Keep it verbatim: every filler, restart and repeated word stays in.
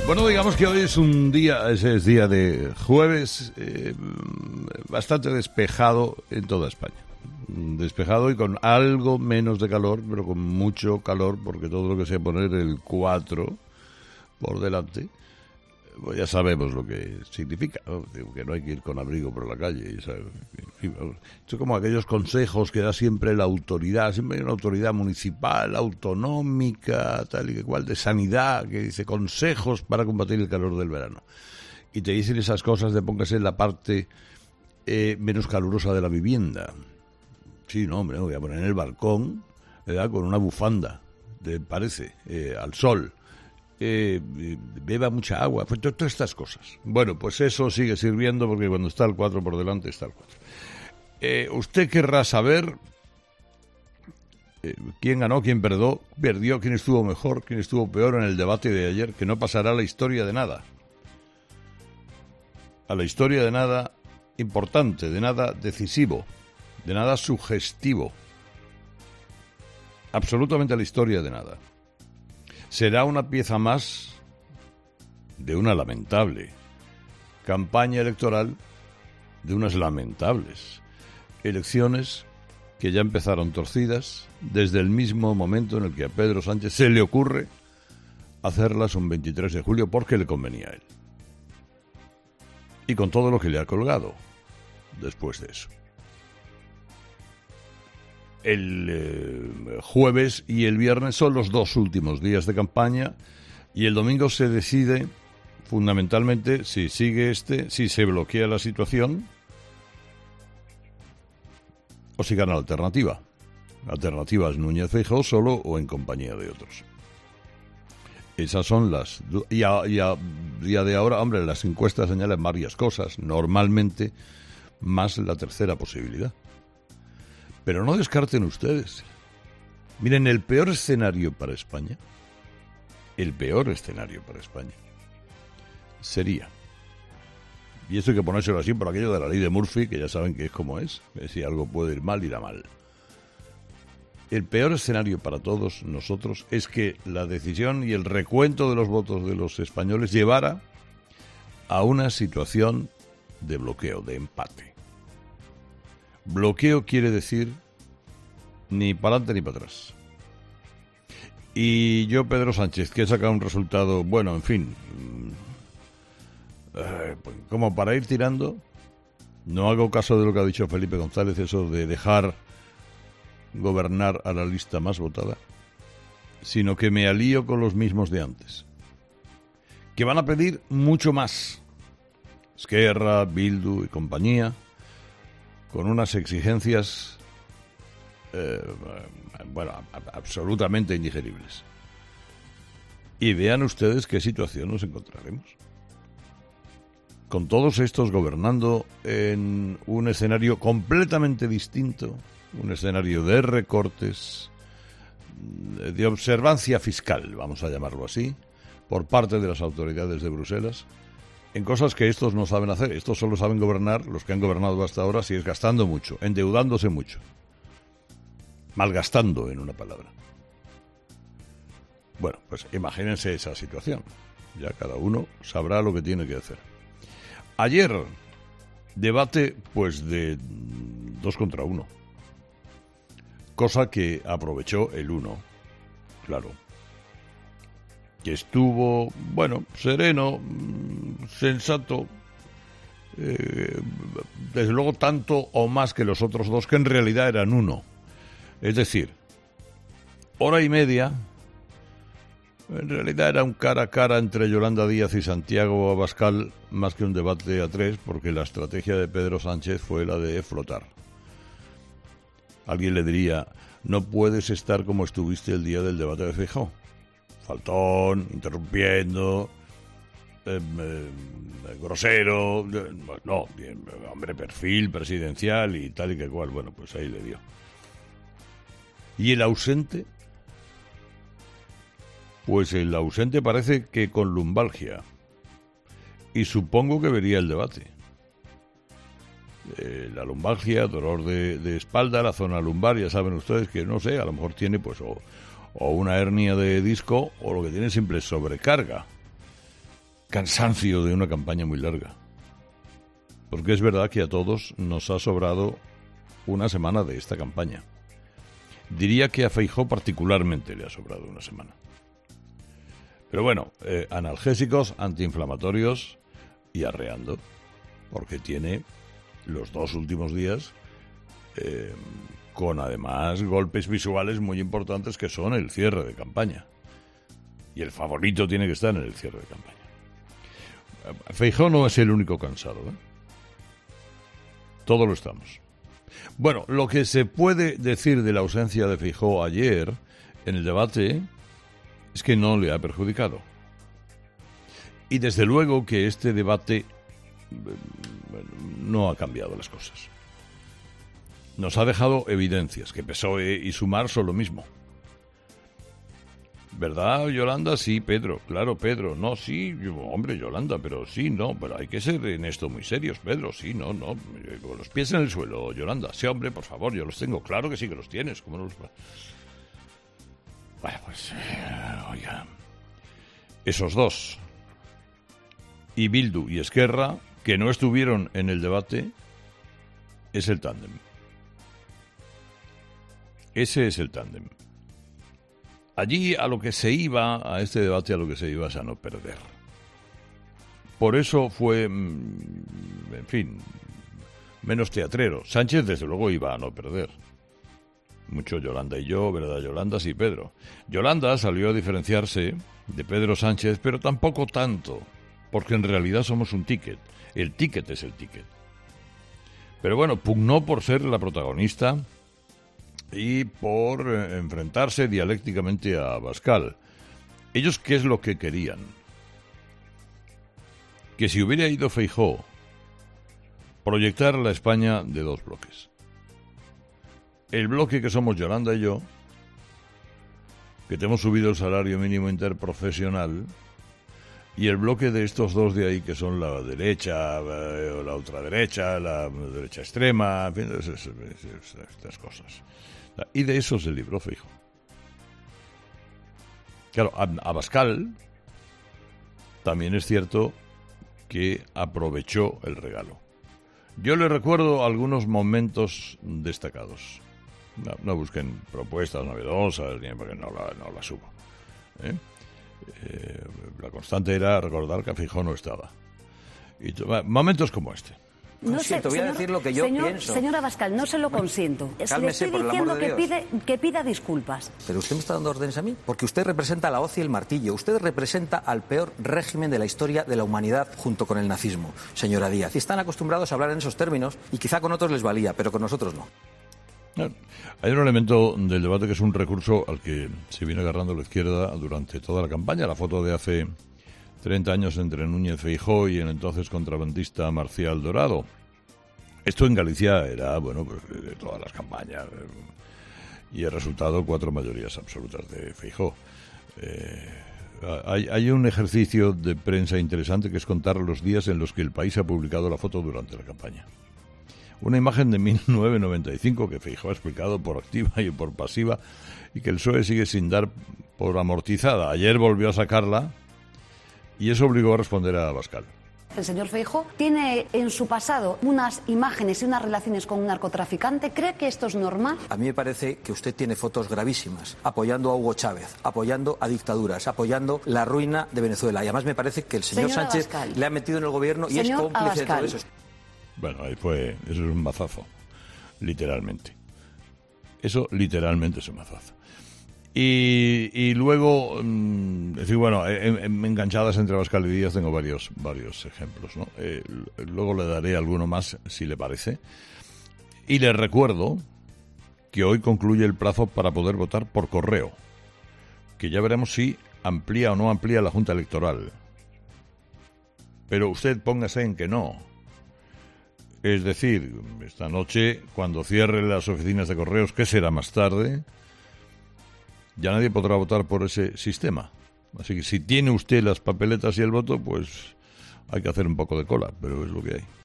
Bueno, digamos que hoy es un día, ese es día de jueves, eh, bastante despejado en toda España. Despejado y con algo menos de calor, pero con mucho calor, porque todo lo que sea poner el cuatro por delante, pues ya sabemos lo que significa, ¿no? Que no hay que ir con abrigo por la calle. ¿Sabes? Esto es como aquellos consejos que da siempre la autoridad, siempre hay una autoridad municipal, autonómica, tal y que cual, de sanidad, que dice consejos para combatir el calor del verano. Y te dicen esas cosas de póngase en la parte eh, menos calurosa de la vivienda. Sí, no, hombre, me voy a poner en el balcón, ¿verdad? Con una bufanda, de, parece, eh, al sol. Eh, beba mucha agua, pues todas estas cosas. Bueno, pues eso sigue sirviendo porque cuando está el cuatro por delante está el cuatro. Eh, usted querrá saber eh, quién ganó, quién perdió, perdió, quién estuvo mejor, quién estuvo peor en el debate de ayer, que no pasará a la historia de nada. A la historia de nada importante, de nada decisivo, de nada sugestivo. Absolutamente a la historia de nada. Será una pieza más de una lamentable campaña electoral, de unas lamentables elecciones que ya empezaron torcidas desde el mismo momento en el que a Pedro Sánchez se le ocurre hacerlas un veintitrés de julio porque le convenía a él. Y con todo lo que le ha colgado después de eso. El eh, jueves y el viernes son los dos últimos días de campaña y el domingo se decide fundamentalmente si sigue este, si se bloquea la situación o si gana la alternativa. La alternativa es Núñez Feijóo solo o en compañía de otros. Esas son las... Y a, y a día de ahora, hombre, las encuestas señalan varias cosas, normalmente más la tercera posibilidad. Pero no descarten ustedes. Miren, el peor escenario para España, el peor escenario para España, sería, y esto hay que ponérselo así por aquello de la ley de Murphy, que ya saben que es como es, que si algo puede ir mal, irá mal. El peor escenario para todos nosotros es que la decisión y el recuento de los votos de los españoles llevara a una situación de bloqueo, de empate. Bloqueo quiere decir ni para adelante ni para atrás. Y yo, Pedro Sánchez, que he sacado un resultado, bueno, en fin, eh, como para ir tirando, no hago caso de lo que ha dicho Felipe González, eso de dejar gobernar a la lista más votada, sino que me alío con los mismos de antes, que van a pedir mucho más. Esquerra, Bildu y compañía, con unas exigencias, eh, bueno, a- absolutamente indigeribles. Y vean ustedes qué situación nos encontraremos. Con todos estos gobernando en un escenario completamente distinto, un escenario de recortes, de observancia fiscal, vamos a llamarlo así, por parte de las autoridades de Bruselas, en cosas que estos no saben hacer. Estos solo saben gobernar, los que han gobernado hasta ahora, si es gastando mucho, endeudándose mucho, malgastando, en una palabra. Bueno, pues imagínense esa situación. Ya cada uno sabrá lo que tiene que hacer. Ayer, debate pues de dos contra uno. Cosa que aprovechó el uno, claro. Que estuvo, bueno, sereno, sensato, eh, desde luego tanto o más que los otros dos, que en realidad eran uno. Es decir, hora y media, en realidad era un cara a cara entre Yolanda Díaz y Santiago Abascal, más que un debate a tres, porque la estrategia de Pedro Sánchez fue la de flotar. Alguien le diría, no puedes estar como estuviste el día del debate de Feijóo. Faltón, interrumpiendo, eh, eh, grosero, eh, no, bien, hombre, perfil presidencial y tal y que cual. Bueno, pues ahí le dio. ¿Y el ausente? Pues el ausente parece que con lumbalgia. Y supongo que vería el debate. Eh, la lumbalgia, dolor de, de espalda, la zona lumbar, ya saben ustedes que, no sé, a lo mejor tiene pues o, o una hernia de disco o lo que tiene siempre es sobrecarga. cansancio de una campaña muy larga. Porque es verdad que a todos nos ha sobrado una semana de esta campaña. Diría que a Feijóo particularmente le ha sobrado una semana. Pero bueno, eh, analgésicos, antiinflamatorios y arreando, porque tiene los dos últimos días eh, con además golpes visuales muy importantes que son el cierre de campaña. Y el favorito tiene que estar en el cierre de campaña. Feijóo no es el único cansado, ¿eh? Todos lo estamos. Bueno, lo que se puede decir de la ausencia de Feijóo ayer en el debate es que no le ha perjudicado. Y desde luego que este debate no ha cambiado las cosas. Nos ha dejado evidencias, que P S O E y Sumar son lo mismo. ¿Verdad, Yolanda? Sí, Pedro. Claro, Pedro. No, sí, hombre, Yolanda, pero sí, no. Pero hay que ser en esto muy serios, Pedro. Sí, no, no. Con los pies en el suelo, Yolanda. Sí, hombre, por favor, yo los tengo. Claro que sí que los tienes. ¿Cómo no los... Bueno, pues, eh, oiga. Esos dos, y Bildu y Esquerra, que no estuvieron en el debate, es el tándem. Ese es el tándem. Allí a lo que se iba, a este debate a lo que se iba es a no perder. Por eso fue, en fin, menos teatrero. Sánchez desde luego iba a no perder. Mucho Yolanda y yo, ¿verdad, Yolanda? Sí, Pedro. Yolanda salió a diferenciarse de Pedro Sánchez, pero tampoco tanto, porque en realidad somos un ticket. El ticket es el ticket. Pero bueno, pugnó por ser la protagonista y por eh, enfrentarse dialécticamente a Abascal. ¿Ellos qué es lo que querían? Que si hubiera ido Feijóo, proyectar la España de dos bloques. El bloque que somos Yolanda y yo, que te hemos subido el salario mínimo interprofesional, y el bloque de estos dos de ahí, que son la derecha, o la ultraderecha, la derecha extrema, en fin, esas, esas, estas cosas. Y de eso se libró Feijóo. Claro, Abascal también es cierto que aprovechó el regalo. Yo le recuerdo algunos momentos destacados. No, no busquen propuestas novedosas, porque no las no la subo. ¿eh? Eh, la constante era recordar que Feijóo no estaba. Y momentos como este. No sé, voy a decir lo que yo señor, pienso. Señor Abascal, no se lo consiento. Cálmese, Le estoy diciendo que pide, que pida disculpas. Pero usted me está dando órdenes a mí, porque usted representa la hoz y el martillo. Usted representa al peor régimen de la historia de la humanidad junto con el nazismo, señora Díaz. Y están acostumbrados a hablar en esos términos y quizá con otros les valía, pero con nosotros no. Hay un elemento del debate que es un recurso al que se viene agarrando la izquierda durante toda la campaña. La foto de hace treinta años entre Núñez Feijóo y el entonces contrabandista Marcial Dorado. Esto en Galicia era, bueno, pues de todas las campañas. Y el resultado, cuatro mayorías absolutas de Feijóo. Eh, hay, hay un ejercicio de prensa interesante que es contar los días en los que el país ha publicado la foto durante la campaña. Una imagen de mil novecientos noventa y cinco que Feijóo ha explicado por activa y por pasiva y que el P S O E sigue sin dar por amortizada. Ayer volvió a sacarla y eso obligó a responder a Abascal. El señor Feijóo tiene en su pasado unas imágenes y unas relaciones con un narcotraficante. ¿Cree que esto es normal? A mí me parece que usted tiene fotos gravísimas, apoyando a Hugo Chávez, apoyando a dictaduras, apoyando la ruina de Venezuela. Y además me parece que el señor, señor Sánchez Abascal le ha metido en el gobierno y señor es cómplice Abascal. de todo eso. Bueno, ahí fue, eso es un mazazo, literalmente. Eso literalmente es un mazazo. Y, y luego, mmm, decir, bueno, en, en, enganchadas entre Abascal y Díaz tengo varios, varios ejemplos, ¿no? Eh, luego le daré alguno más, si le parece. Y les recuerdo que hoy concluye el plazo para poder votar por correo, que ya veremos si amplía o no amplía la Junta Electoral. Pero usted póngase en que no. Es decir, esta noche, cuando cierre las oficinas de correos, que será más tarde, ya nadie podrá votar por ese sistema. Así que si tiene usted las papeletas y el voto, pues hay que hacer un poco de cola, pero es lo que hay.